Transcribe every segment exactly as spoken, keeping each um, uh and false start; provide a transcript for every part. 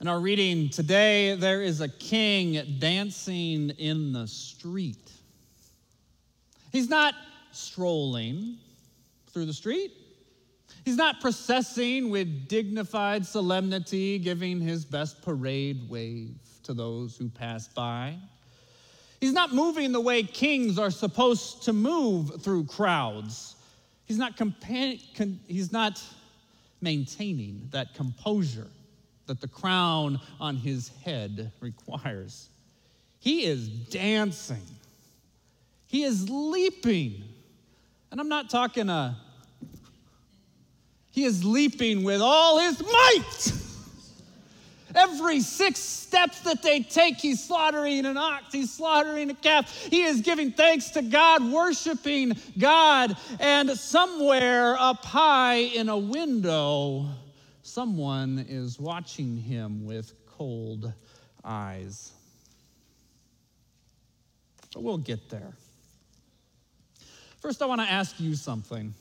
In our reading today, there is a king dancing in the street. He's not strolling through the street. He's not processing with dignified solemnity, giving his best parade wave to those who pass by. He's not moving the way kings are supposed to move through crowds. He's not, compa- con- he's not maintaining that composure that the crown on his head requires. He is dancing. He is leaping. And I'm not talking a, he is leaping with all his might. Every six steps that they take, he's slaughtering an ox, he's slaughtering a calf. He is giving thanks to God, worshiping God. And somewhere up high in a window, someone is watching him with cold eyes. But we'll get there. First, I want to ask you something.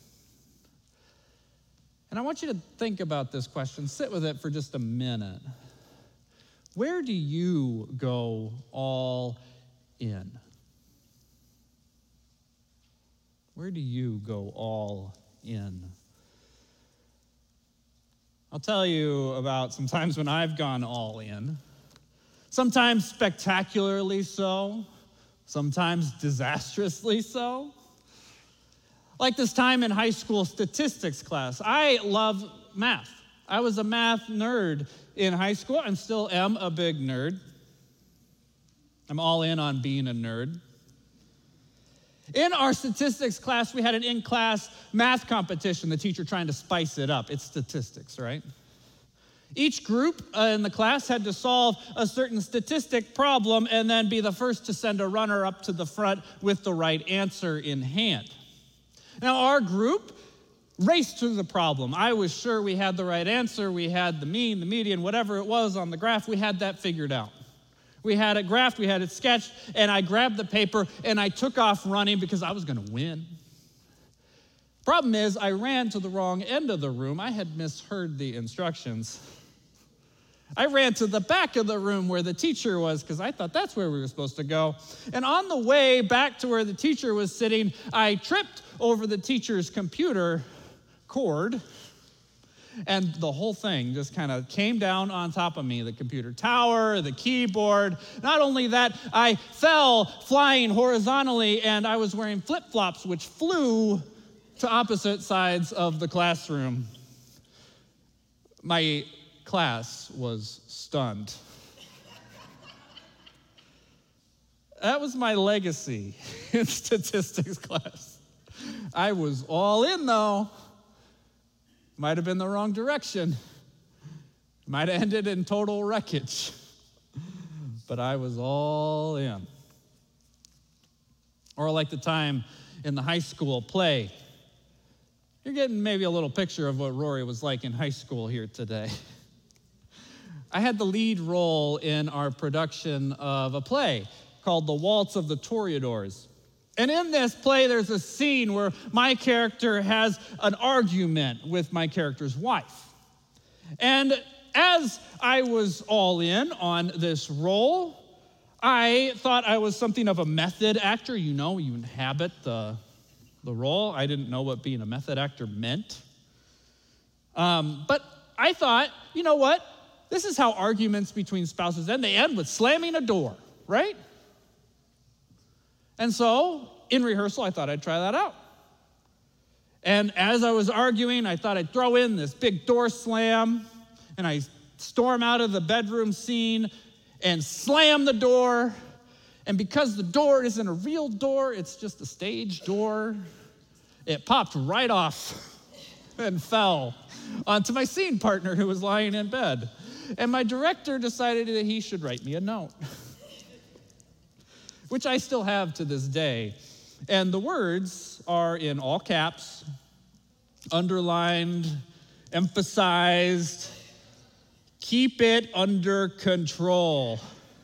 And I want you to think about this question. Sit with it for just a minute. Where do you go all in? Where do you go all in? I'll tell you about some times when I've gone all in. Sometimes spectacularly so, sometimes disastrously so. Like this time in high school statistics class. I love math. I was a math nerd in high school and still am a big nerd. I'm all in on being a nerd. In our statistics class, we had an in-class math competition, the teacher trying to spice it up. It's statistics, right? Each group uh, in the class had to solve a certain statistic problem and then be the first to send a runner up to the front with the right answer in hand. Now, our group raced through the problem. I was sure we had the right answer. We had the mean, the median, whatever it was on the graph, we had that figured out. We had it graphed, we had it sketched, and I grabbed the paper and I took off running because I was going to win. Problem is, I ran to the wrong end of the room. I had misheard the instructions. I ran to the back of the room where the teacher was because I thought that's where we were supposed to go. And on the way back to where the teacher was sitting, I tripped over the teacher's computer cord, and the whole thing just kind of came down on top of me, the computer tower, the keyboard. Not only that, I fell flying horizontally, and I was wearing flip-flops, which flew to opposite sides of the classroom. My class was stunned. That was my legacy in statistics class. I was all in, though. Might have been the wrong direction. Might have ended in total wreckage. But I was all in. Or like the time in the high school play. You're getting maybe a little picture of what Rory was like in high school here today. I had the lead role in our production of a play called The Waltz of the Toreadors. And in this play, there's a scene where my character has an argument with my character's wife. And as I was all in on this role, I thought I was something of a method actor. You know, you inhabit the, the role. I didn't know what being a method actor meant. Um, but I thought, you know what? This is how arguments between spouses end. They end with slamming a door, right? And so, in rehearsal, I thought I'd try that out. And as I was arguing, I thought I'd throw in this big door slam, and I storm out of the bedroom scene and slam the door. And because the door isn't a real door, it's just a stage door, it popped right off and fell onto my scene partner who was lying in bed. And my director decided that he should write me a note, which I still have to this day. And the words are in all caps, underlined, emphasized, keep it under control.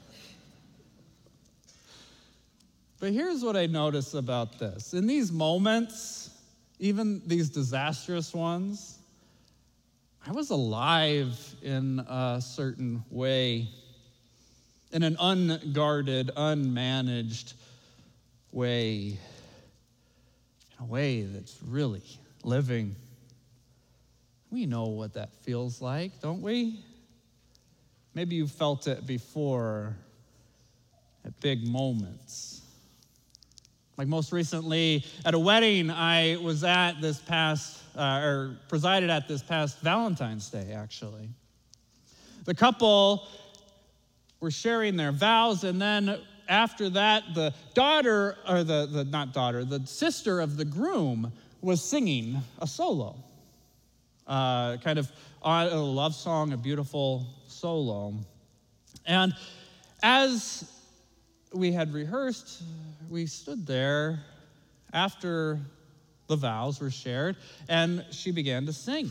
But here's what I notice about this. In these moments, even these disastrous ones, I was alive in a certain way, in an unguarded, unmanaged way, in a way that's really living. We know what that feels like, don't we? Maybe you've felt it before at big moments. Like most recently at a wedding I was at this past, uh, or presided at this past Valentine's Day, actually. The couple were sharing their vows, and then after that, the daughter, or the, the not daughter, the sister of the groom was singing a solo. Uh, kind of a love song, a beautiful solo. And as we had rehearsed, we stood there after the vows were shared, and she began to sing.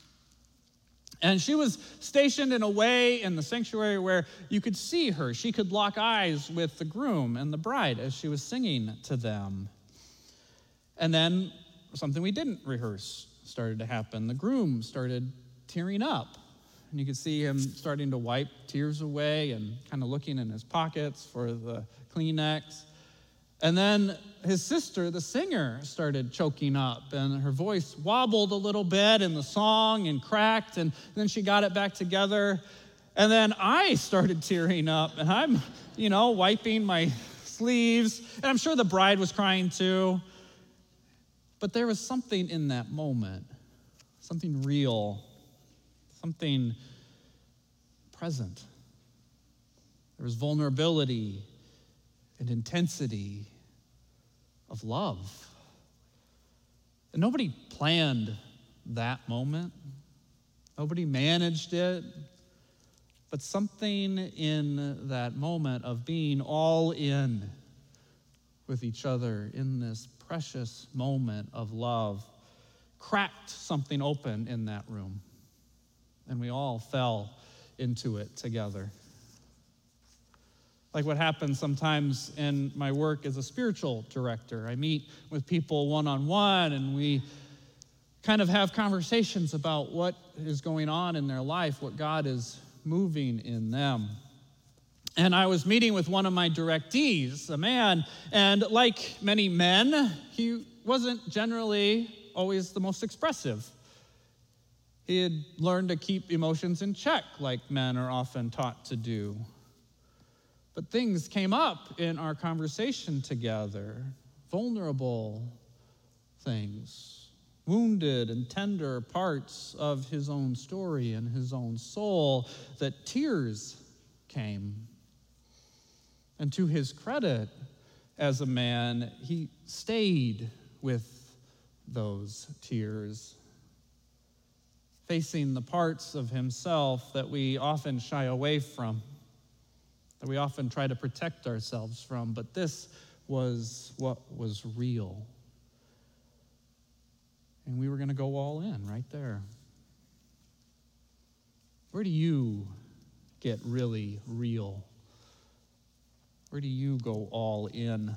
And she was stationed in a way in the sanctuary where you could see her. She could lock eyes with the groom and the bride as she was singing to them. And then something we didn't rehearse started to happen. The groom started tearing up. And you could see him starting to wipe tears away and kind of looking in his pockets for the Kleenex. And then his sister, the singer, started choking up, and her voice wobbled a little bit in the song and cracked, and then she got it back together. And then I started tearing up, and I'm, you know, wiping my sleeves, and I'm sure the bride was crying too. But there was something in that moment, something real, something present. There was vulnerability and intensity of love. And nobody planned that moment. Nobody managed it. But something in that moment of being all in with each other in this precious moment of love cracked something open in that room. And we all fell into it together. Like what happens sometimes in my work as a spiritual director. I meet with people one-on-one, and we kind of have conversations about what is going on in their life, what God is moving in them. And I was meeting with one of my directees, a man, and like many men, he wasn't generally always the most expressive. He had learned to keep emotions in check, like men are often taught to do. But things came up in our conversation together, vulnerable things, wounded and tender parts of his own story and his own soul, that tears came. And to his credit as a man, he stayed with those tears, facing the parts of himself that we often shy away from, that we often try to protect ourselves from. But this was what was real. And we were going to go all in right there. Where do you get really real? Where do you go all in?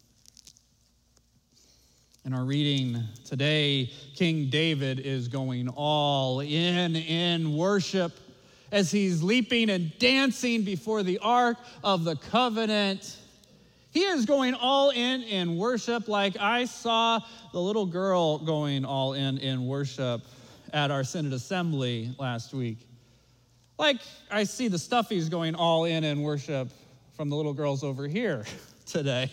In our reading today, King David is going all in in worship as he's leaping and dancing before the Ark of the Covenant. He is going all in in worship, like I saw the little girl going all in in worship at our Synod Assembly last week. Like I see the stuffies going all in in worship from the little girls over here today.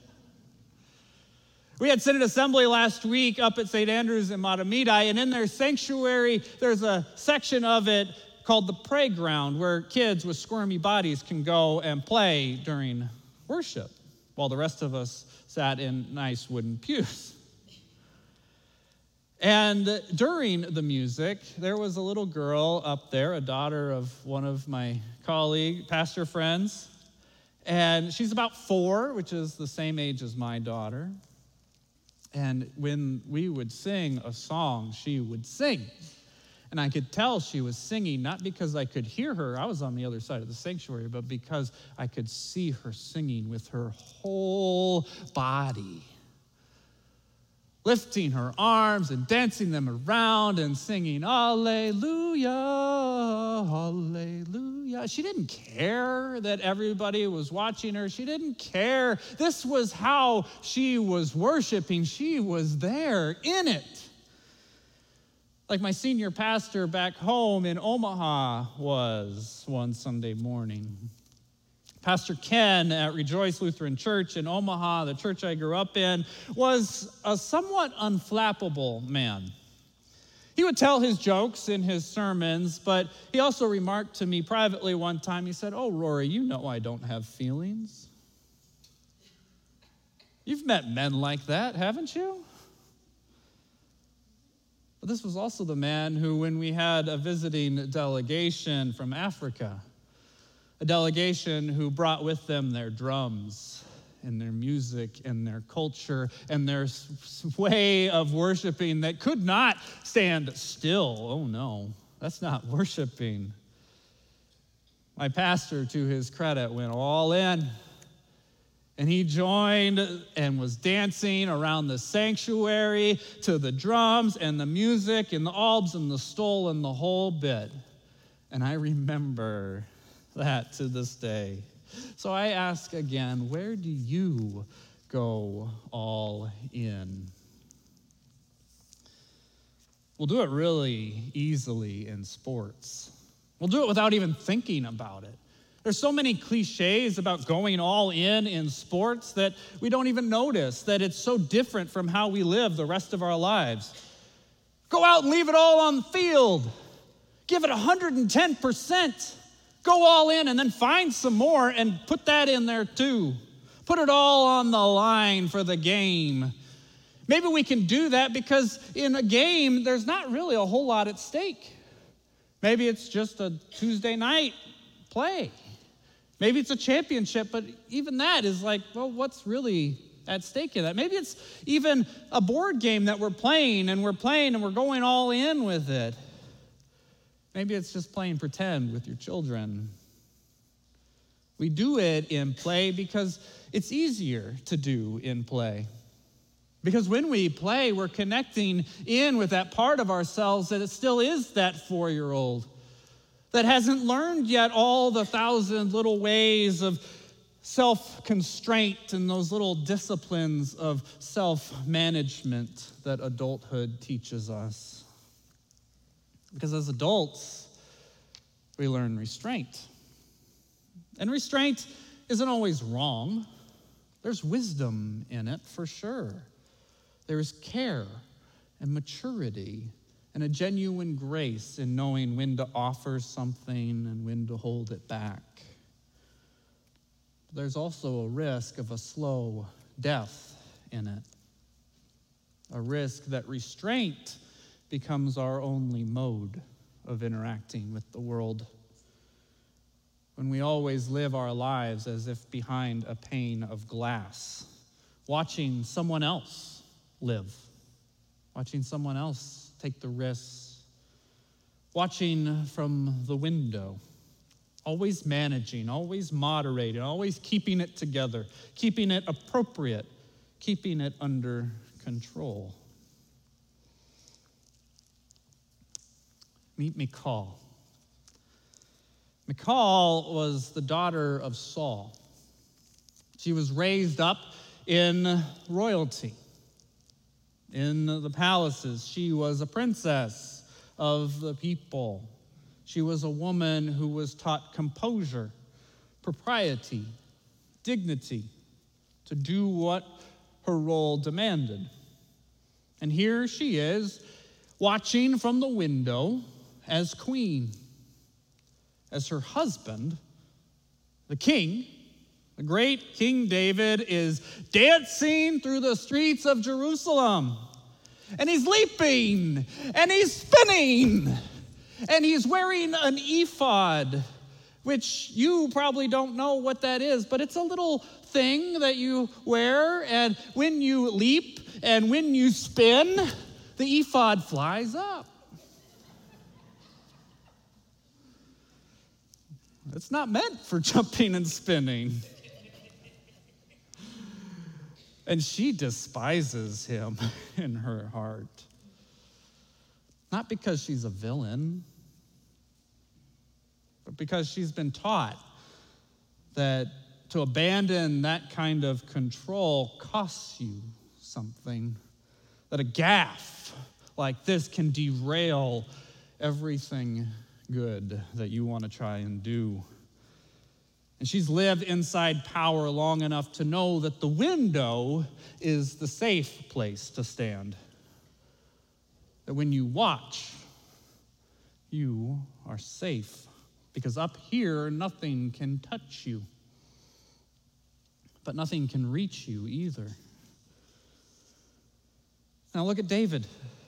We had Synod Assembly last week up at Saint Andrew's in Matamidi, and in their sanctuary, there's a section of it called the playground where kids with squirmy bodies can go and play during worship, while the rest of us sat in nice wooden pews. And during the music, there was a little girl up there, a daughter of one of my colleague, pastor friends, and she's about four, which is the same age as my daughter. And when we would sing a song, she would sing. And I could tell she was singing, not because I could hear her, I was on the other side of the sanctuary, but because I could see her singing with her whole body. lifting her arms and dancing them around and singing, Alleluia, Alleluia. She didn't care that everybody was watching her. She didn't care. This was how she was worshiping. She was there in it. Like my senior pastor back home in Omaha was one Sunday morning. Pastor Ken at Rejoice Lutheran Church in Omaha, the church I grew up in, was a somewhat unflappable man. He would tell his jokes in his sermons, but he also remarked to me privately one time, he said, "Oh, Rory, you know I don't have feelings. You've met men like that, haven't you?" But this was also the man who, when we had a visiting delegation from Africa, a delegation who brought with them their drums and their music and their culture and their way of worshiping that could not stand still. Oh no, that's not worshiping. My pastor, to his credit, went all in, and he joined and was dancing around the sanctuary to the drums and the music and the albs and the stole and the whole bit. And I remember that to this day. So I ask again, where do you go all in? We'll do it really easily in sports. We'll do it without even thinking about it. There's so many cliches about going all in in sports that we don't even notice that it's so different from how we live the rest of our lives. Go out and leave it all on the field. Give it one hundred ten percent. Go all in and then find some more and put that in there too. Put it all on the line for the game. Maybe we can do that because in a game, there's not really a whole lot at stake. Maybe it's just a Tuesday night play. Maybe it's a championship, but even that is like, well, what's really at stake in that? Maybe it's even a board game that we're playing and we're playing and we're going all in with it. Maybe it's just playing pretend with your children. We do it in play because it's easier to do in play. Because when we play, we're connecting in with that part of ourselves that it still is that four-year-old that hasn't learned yet all the thousand little ways of self-constraint and those little disciplines of self-management that adulthood teaches us. Because as adults, we learn restraint. And restraint isn't always wrong. There's wisdom in it, for sure. There's care and maturity and a genuine grace in knowing when to offer something and when to hold it back. There's also a risk of a slow death in it. A risk that restraint becomes our only mode of interacting with the world. When we always live our lives as if behind a pane of glass, watching someone else live, watching someone else take the risks, watching from the window, always managing, always moderating, always keeping it together, keeping it appropriate, keeping it under control. Meet Michal. Michal was the daughter of Saul. She was raised up in royalty, in the palaces. She was a princess of the people. She was a woman who was taught composure, propriety, dignity, to do what her role demanded. And here she is, watching from the window as queen, as her husband, the king, the great King David, is dancing through the streets of Jerusalem. And he's leaping, and he's spinning, and he's wearing an ephod, which you probably don't know what that is, but it's a little thing that you wear, and when you leap and when you spin, the ephod flies up. It's not meant for jumping and spinning. And she despises him in her heart. Not because she's a villain, but because she's been taught that to abandon that kind of control costs you something. That a gaffe like this can derail everything good that you want to try and do. And she's lived inside power long enough to know that the window is the safe place to stand. That when you watch, you are safe. Because up here, nothing can touch you. But nothing can reach you either. Now look at David.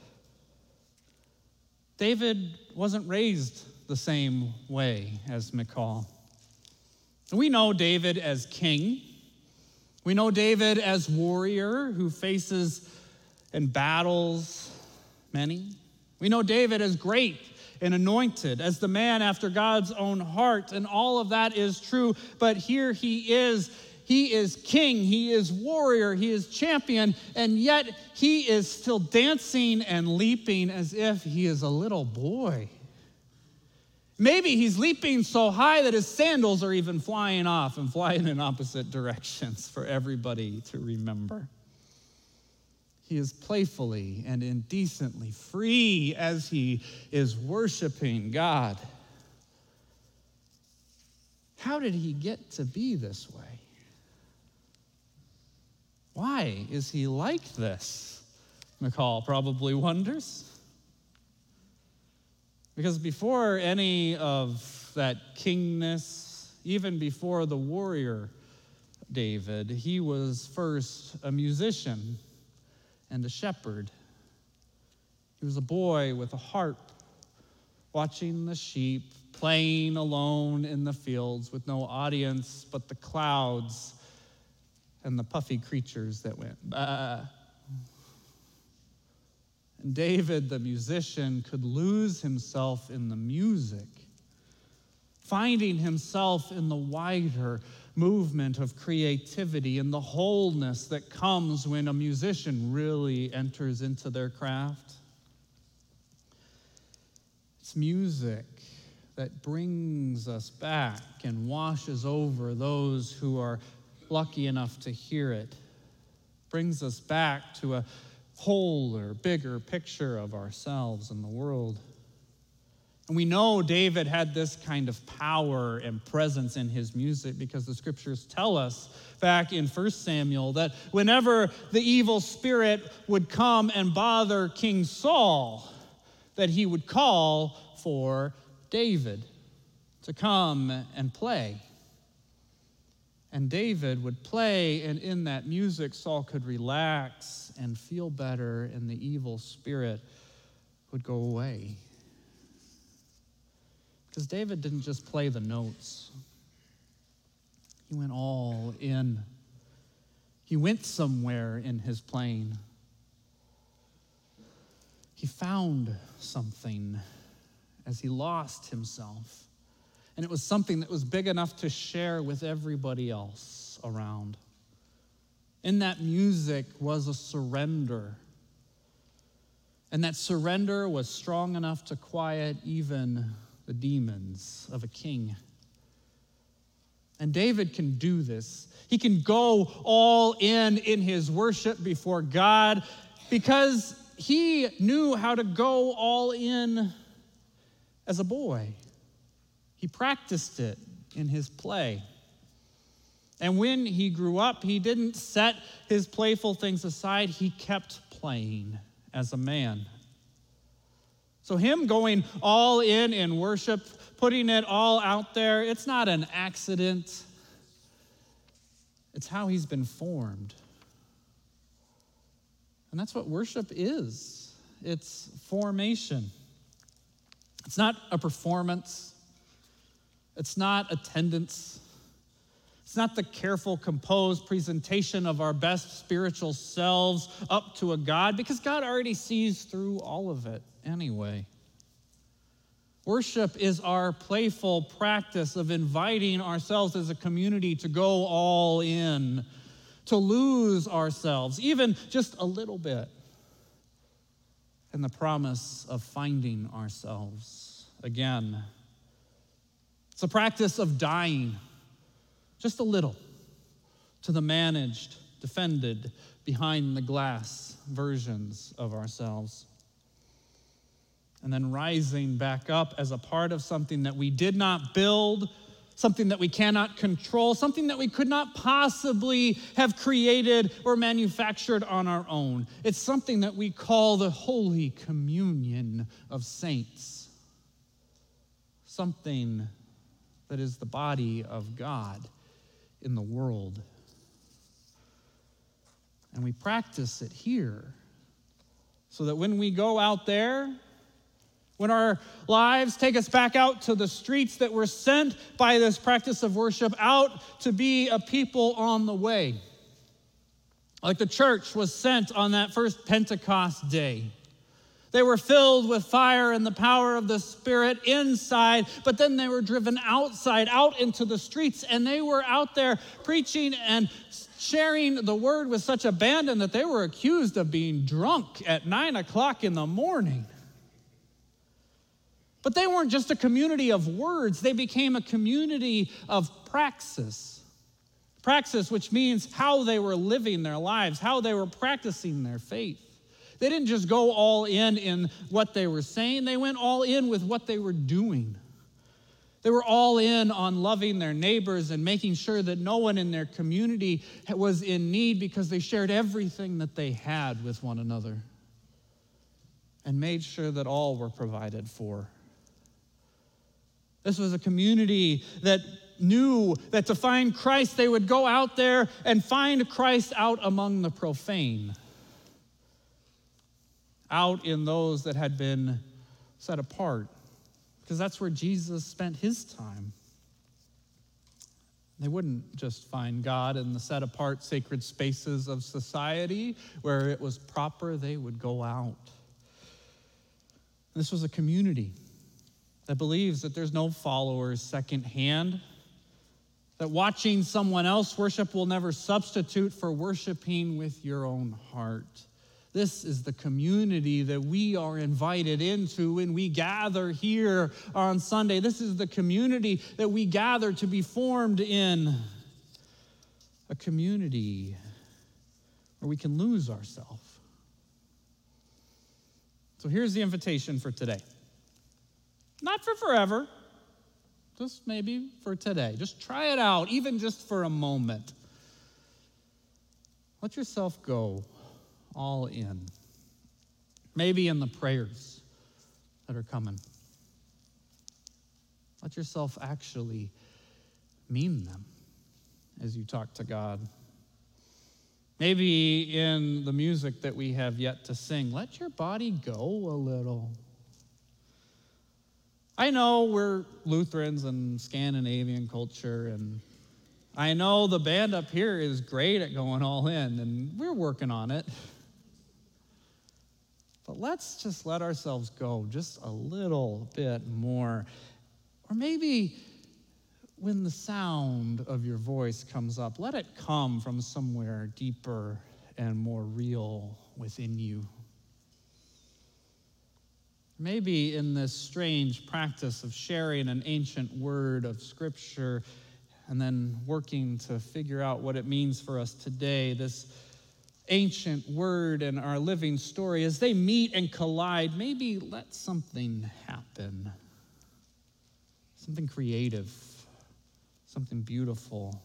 David wasn't raised the same way as Michal. We know David as king. We know David as warrior who faces and battles many. We know David as great and anointed, as the man after God's own heart, and all of that is true. But here he is. He is king, he is warrior, he is champion, and yet he is still dancing and leaping as if he is a little boy. Maybe he's leaping so high that his sandals are even flying off and flying in opposite directions for everybody to remember. He is playfully and indecently free as he is worshiping God. How did he get to be this way? Why is he like this? Michal probably wonders. Because before any of that kingness, even before the warrior David, he was first a musician and a shepherd. He was a boy with a harp, watching the sheep, playing alone in the fields with no audience but the clouds and the puffy creatures that went bah. And David, the musician, could lose himself in the music, finding himself in the wider movement of creativity and the wholeness that comes when a musician really enters into their craft. It's music that brings us back and washes over those who are lucky enough to hear it, brings us back to a wholer, bigger picture of ourselves and the world. And we know David had this kind of power and presence in his music because the scriptures tell us back in First Samuel that whenever the evil spirit would come and bother King Saul, that he would call for David to come and play. And David would play, and in that music, Saul could relax and feel better, and the evil spirit would go away. Because David didn't just play the notes. He went all in. He went somewhere in his playing. He found something as he lost himself. And it was something that was big enough to share with everybody else around. In that music was a surrender. And that surrender was strong enough to quiet even the demons of a king. And David can do this. He can go all in in his worship before God because he knew how to go all in as a boy. He practiced it in his play. And when he grew up, he didn't set his playful things aside. He kept playing as a man. So him going all in in worship, putting it all out there, it's not an accident. It's how he's been formed. And that's what worship is. It's formation. It's not a performance. It's not attendance. It's not the careful, composed presentation of our best spiritual selves up to a God, because God already sees through all of it anyway. Worship is our playful practice of inviting ourselves as a community to go all in, to lose ourselves, even just a little bit, in the promise of finding ourselves again. It's a practice of dying just a little to the managed, defended, behind the glass versions of ourselves. And then rising back up as a part of something that we did not build, something that we cannot control, something that we could not possibly have created or manufactured on our own. It's something that we call the Holy Communion of Saints. Something that is the body of God in the world. And we practice it here so that when we go out there, when our lives take us back out to the streets that we're sent by this practice of worship out to be a people on the way. Like the church was sent on that first Pentecost day. They were filled with fire and the power of the Spirit inside, but then they were driven outside, out into the streets, and they were out there preaching and sharing the word with such abandon that they were accused of being drunk at nine o'clock in the morning. But they weren't just a community of words, they became a community of praxis. Praxis, which means how they were living their lives, how they were practicing their faith. They didn't just go all in in what they were saying, they went all in with what they were doing. They were all in on loving their neighbors and making sure that no one in their community was in need because they shared everything that they had with one another and made sure that all were provided for. This was a community that knew that to find Christ, they would go out there and find Christ out among the profane, out in those that had been set apart, because that's where Jesus spent his time. They wouldn't just find God in the set apart sacred spaces of society where it was proper. They would go out. This was a community that believes that there's no followers secondhand, that watching someone else worship will never substitute for worshiping with your own heart. This is the community that we are invited into when we gather here on Sunday. This is the community that we gather to be formed in, a community where we can lose ourselves. So here's the invitation for today. Not for forever, just maybe for today. Just try it out, even just for a moment. Let yourself go all in. Maybe in the prayers that are coming. Let yourself actually mean them as you talk to God. Maybe in the music that we have yet to sing, let your body go a little. I know we're Lutherans and Scandinavian culture, and I know the band up here is great at going all in, and we're working on it. But let's just let ourselves go just a little bit more. Or maybe when the sound of your voice comes up, let it come from somewhere deeper and more real within you. Maybe in this strange practice of sharing an ancient word of Scripture and then working to figure out what it means for us today, this ancient word and our living story, as they meet and collide, maybe let something happen. Something creative, something beautiful.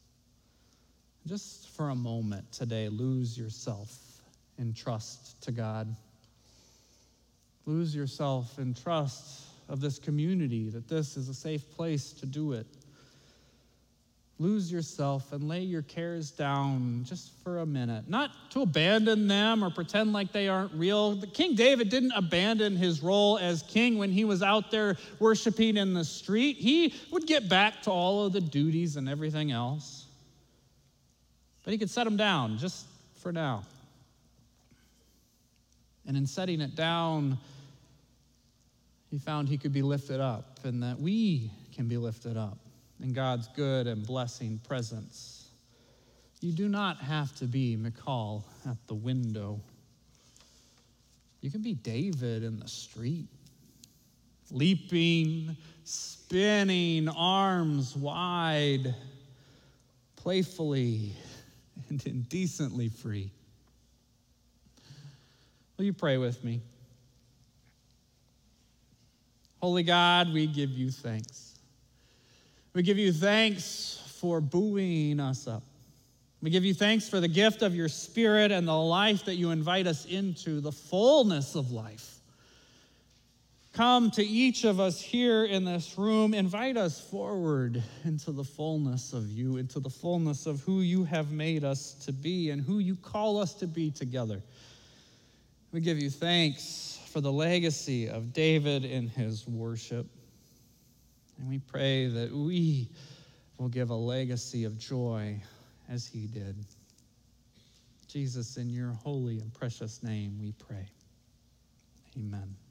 Just for a moment today, lose yourself in trust to God. Lose yourself in trust of this community, that this is a safe place to do it. Lose yourself and lay your cares down just for a minute. Not to abandon them or pretend like they aren't real. King David didn't abandon his role as king when he was out there worshiping in the street. He would get back to all of the duties and everything else. But he could set them down just for now. And in setting it down, he found he could be lifted up, and that we can be lifted up in God's good and blessing presence. You do not have to be Michal at the window. You can be David in the street, leaping, spinning, arms wide, playfully and indecently free. Will you pray with me? Holy God, we give you thanks. We give you thanks for buoying us up. We give you thanks for the gift of your Spirit and the life that you invite us into, the fullness of life. Come to each of us here in this room. Invite us forward into the fullness of you, into the fullness of who you have made us to be and who you call us to be together. We give you thanks for the legacy of David in his worship. And we pray that we will give a legacy of joy as he did. Jesus, in your holy and precious name we pray. Amen.